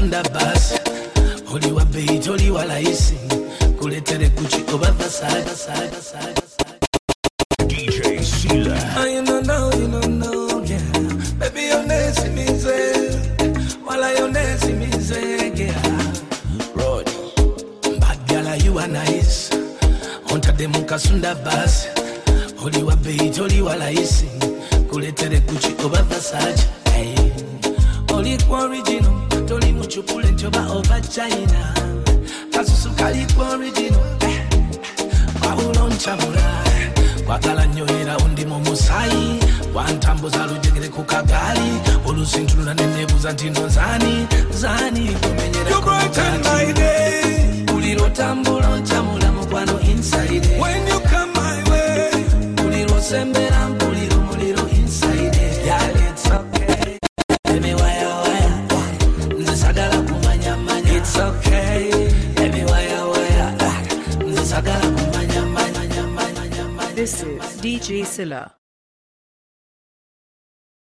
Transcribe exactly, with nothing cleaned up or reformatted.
kasunda basi oli wa beat oli wa laisi kuletere kuchi oba Versace D J Sila. I don't know, you don't know, yeah. Baby, you're nice, me say. While you're nice, me say, yeah. Road, bad girl, you are nice. Onta de mukasunda basi. Oli wa beat, oli wa laisi. Kuletere kuchi oba Versace. Hey, oli kwa original. Toli muchupule njoba over China. Kasusu kali kwa original. Paulo nchamura. Kwakala nyoera undi mu musai wantambuza lujegere ku kagali olusintulula nenebuza ntino zani zani kumenyera you brighten my day uliro tambulo chamula mukwano inside when you come my way uliro sembera uliro muliro inside yeah it's okay baby waya waya nze sagala kumanya manya it's okay baby waya waya nze sagala kumanya manya. This is D J Silla.